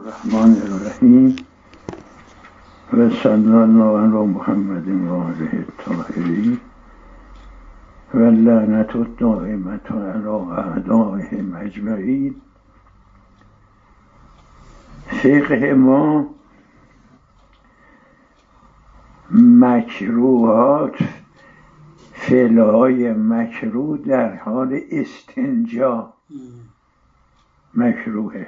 الرحمن الرحیم و صلی الله علی محمد و آله الطاهرین و لعنت الدائمة علی اعدائهم اجمعین. فقه ما مکروهات، فعلهای مکروه در حال استنجا مکروهه.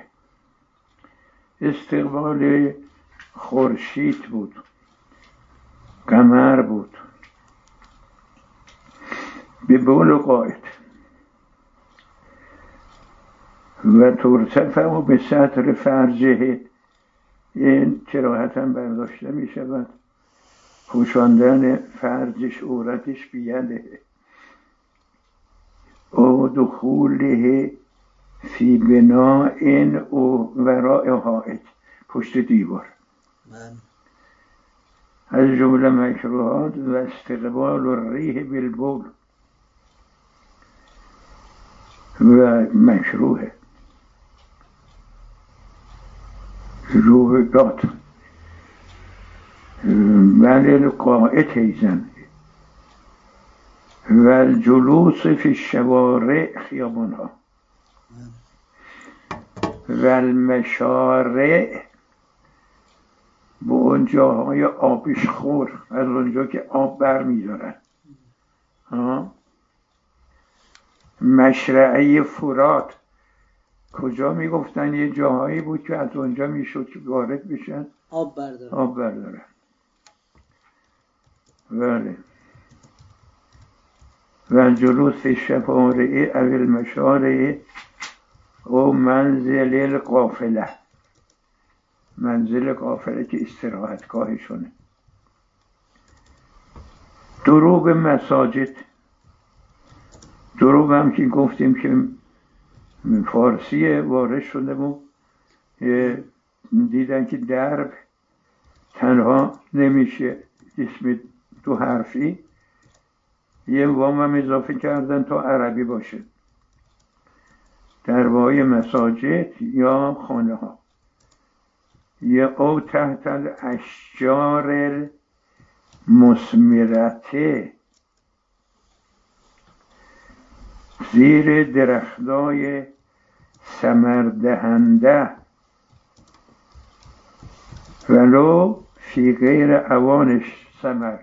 استقبال خورشید بود، قمر بود، به بول قائد و ترتفع به سطر فرجه، این کراهت هم برداشته می شود. پوشاندن فرجش، عورتش بیده او دخوله فی بناء او وراء حائط، پشت دیوار. از جمله مکروهات و استقبال الریح بالبول و مکروه روحات ولی القائط ایزن و الجلوس فی الشوارع، خیابان ها و المشارع، به اون جاهای آبش خور، از اونجا که آب بر میدارن. مشرعه فرات، کجا میگفتن یه جاهایی بود که از اونجا میشد که وارد بشن آب بردارن. بله. و جلوس شفارعه او المشارع او منزل القافله، منزل قافله که استراحتگاهشونه. دروب مساجد، دروب هم که گفتیم که فارسی وارد شده بود، دیدن که درب تنها نمیشه اسم دو حرفی، یه وام هم اضافه کردن تا عربی باشه. دربای مساجد یا خانه ها، یا او تحت الاشجار المثمرته، زیر درختای ثمر دهنده، ولو فی غیر اوانش ثمر.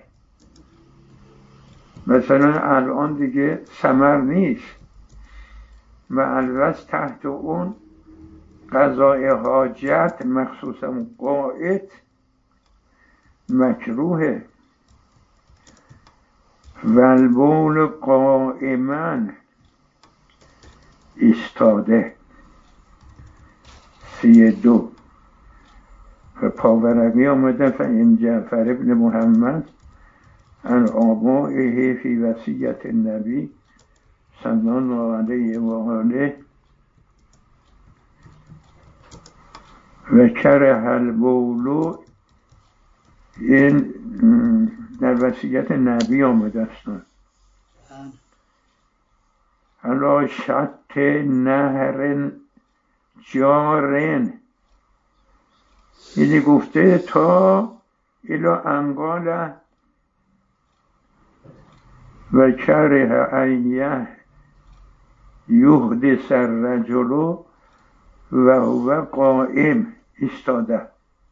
مثلا الان دیگه ثمر نیست و البته تحت اون قضای حاجت، مخصوصا قائط، مکروه. و البول قائما، ایستاده. 32. و پاورقی آمده فإن جعفر ابن محمد عن آبائه فی وصیت النبی صلی الله علیه و آله و کره البول، این در وصیت نبی آمده است. علی شط نهر جارن، یعنی گفته تا الا انقال و کره ایه یحدث الرجل و هو قائم، ایستاده.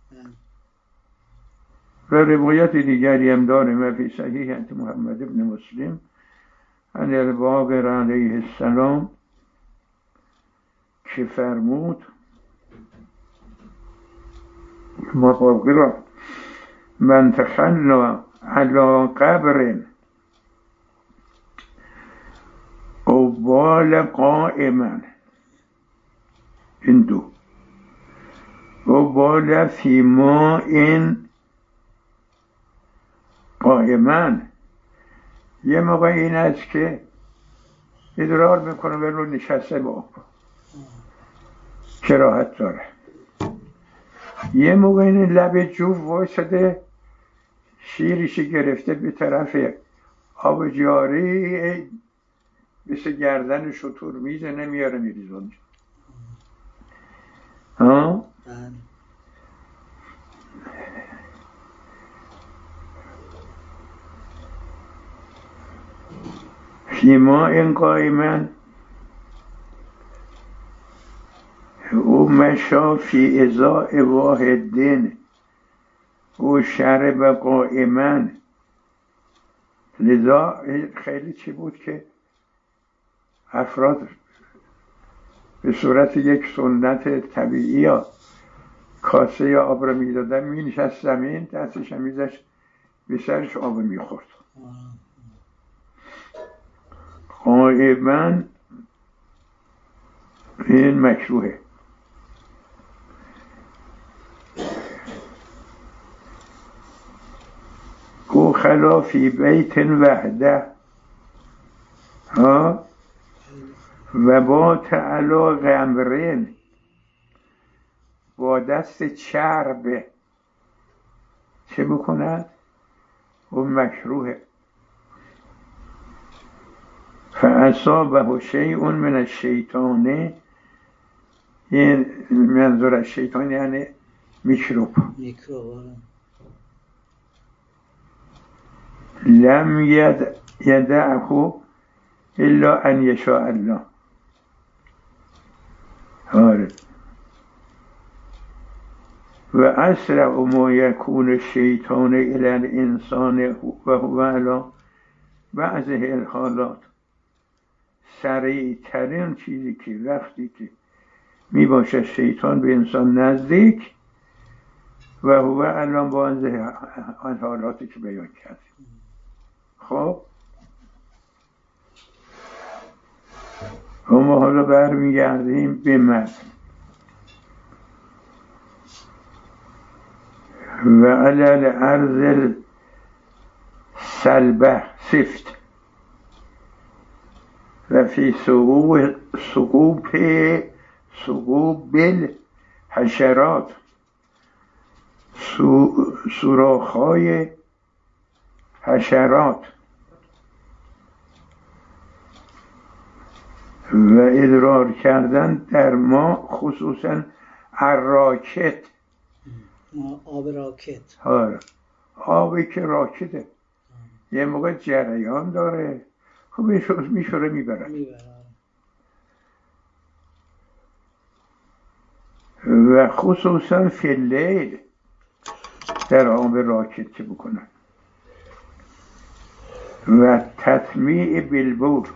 و روایت دیگری هم داریم و فی صحیح محمد ابن مسلم عن الباقر علیه السلام که فرمود مقابل من تخلا علی قبر او بال قائما، این دو، او بال فی ما این قائما، یه موقع این است که ادرار میکنه ولو نشسته با آب، کراهت داره. یه موقع این لب جوف وایساده، شیرشی گرفته به طرف آب جاری، مثل گردن شتر میزنه میاره میریزه اونجا. فیما قائما او مشا فی ازاء واحدین او شرب قائما. لذا خیلی چی بود که افراد به صورت یک سنت طبیعی یا کاسه یا آب رو میدادن، می نشست زمین، دستش هم میذاشت به سرش آب میخورد. قائما این مکروهه. او خلافی بیت وحده و با تعلا غمرین، با دست چرب چه بکند؟ اون مکروهه. فاصابه شیء من الشیطان، این منظور از شیطان یعنی میکروب. لم یدعه الا ان یشاء الله. آره. و اسرع ما یکون الشیطان الی الانسان و هو علی بعض الحالات، سریع ترین چیزی که وقتی که می باشه شیطان به انسان نزدیک و هو الان با آن حالاتی که بیان کرد. خب ما حالا برمیگردیم به متن. و علل ارض سلبه سفت و فی سقوب حشرات، سوراخ‌های حشرات و ادرار کردن در ما، خصوصا الراکت، آب راکت. آبی که راکته یه موقع جریان داره، خب میشوره میبره. و خصوصا فی اللیل در آب راکت چه بکنن. و تطمیع بالبول.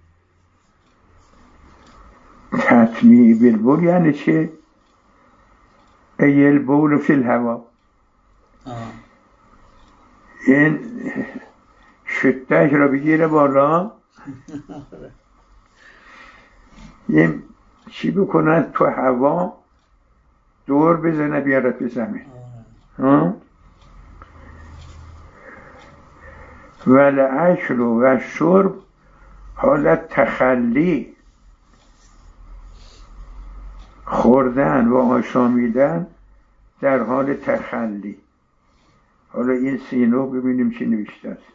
تطمیع بالبول یعنی چه؟ ای البول فی الهوا. این شتش را بگیره بالا، این چی بکنن تو هوا دور بزنه بیارد به زمین. والاکل و شرب حالت تخلی، خوردن و آشامیدن در حال تخلی. حالا این سینو ببینیم چی نوشته است.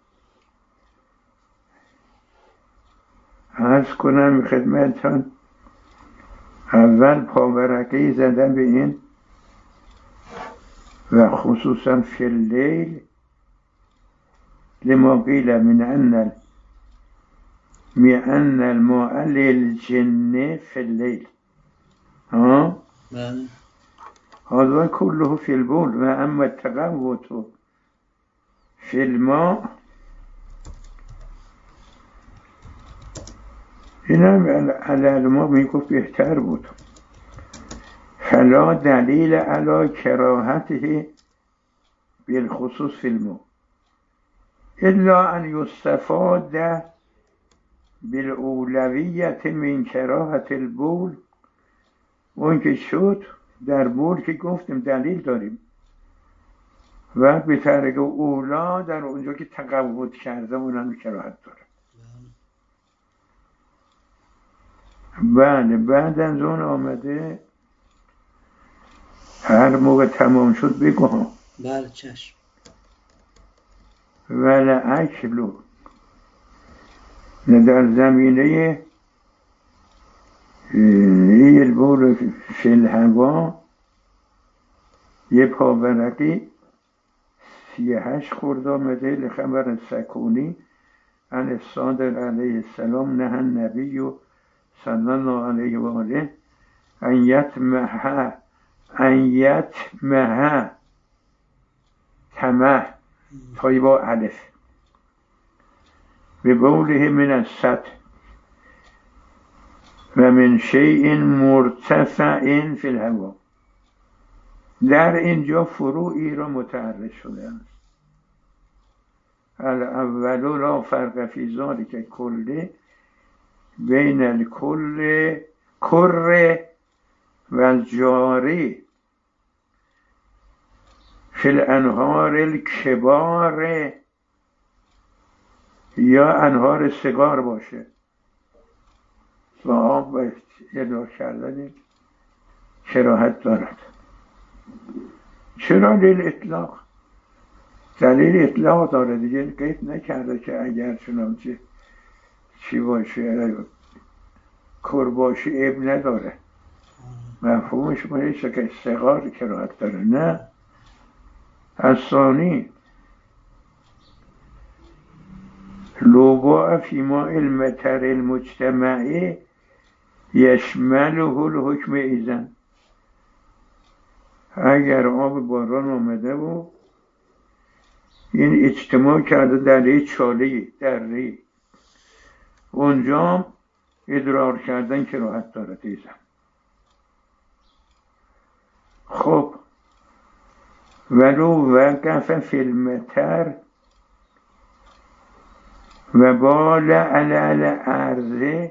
عرض کنم خدمتتان، اول پاورقی زدن به این و خصوصا فی اللیل لما قیل من ان الماء للجن فی اللیل. هذا كله في البول. و اما التقوت في الماء، این هم علی ما میگفت بهتر بود. فلا دلیل علی کراهته بالخصوص فی الماء الا ان یستفاد بالاولویت من کراهت البول. اون که شد در بول که گفتیم دلیل داریم و به طریق اولا در اونجا که تقوت کرده اونم کراهت داره. بله بعد از اون آمده هر موقع تمام شد بگو. بله چشم. ولی اکلو در زمینه البول فی الهوا یه پاورقی 38 خورده آمده لخبر سکونی عن الصادق علیه السلام نه النبی صلی الله علیه و آله ان یطمح طمع تایی با الف به بوله من السطح و من شیء مرتفع فی الهوا. در اینجا فروعی را متعرض شده است. الاول لا فرق فی ذلک کله بین الکل کر و الجاری فی الانهار الکبار یا انهار صغار باشه و آب و ادعا کردن کراهت دارد. چرا دلیل اطلاق؟ دلیل اطلاق داره دیگه، قید نکرده که اگر چنانچه چی باشه کر باشه عیب نداره. مفهومش باشه که صغار کراهت داره. نه. الثانی لوباء فی ماء المطر المجتمعی یشمله الحکم ایزن. اگر آب باران آمده و این اجتماع کرده در یک چاله‌ای دری، اونجا ادرار کردن کراهت داره ایزن. خب ولو وقف فی المطر و بال علی الارض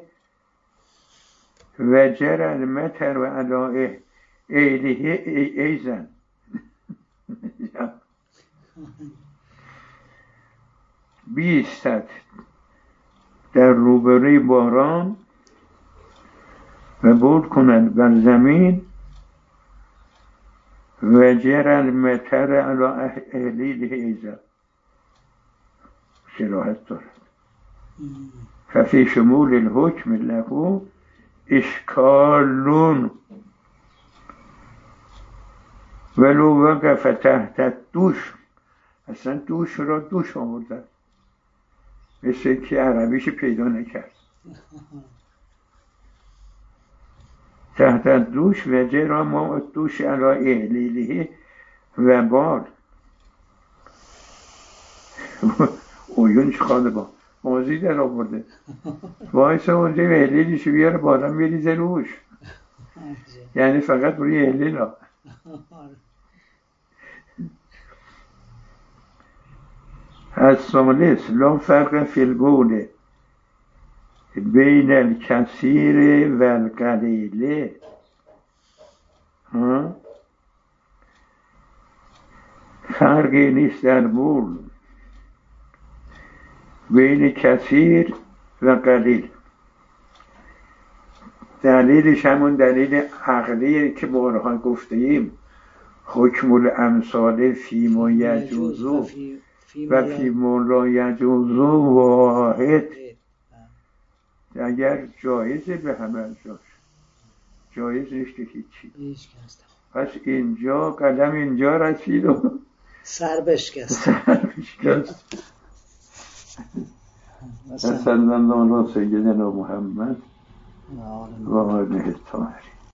و جر المطر و علی ایله ایزن. بیستد در روبروی باران و بود کند بر زمین و جر المطر علی ایله ایزن. شراحت دارد. ففی شمول الحکم له اشکالون ولو وقف تحت الدوش. اصلا دوش را دوش آوردن، مثل که عربیش پیدا نکرد. تحت الدوش و جرا ما الدوش علی اهلیله و بال اویونش خاله با موزی در آورده وایسه اونجا و اهلیلشو بیاره بالا میریزه روش، یعنی فقط روی اهلیل ها. الثالث لا فرق فی البول بین الکثیر و القلیل. فرقی نیست در بول بین کثیر و قلیل. دلیلش همون دلیل عقلی که بارها گفتیم، حکم الامثال فی ما یجوزو و فی ما لا یجوزو واحد. اگر جایزه به همه جاش، جایز نیست که هیچی. پس اینجا قلم اینجا رسید و سر بشکست. صلی الله علی سیدنا محمد و آله الطاهرین.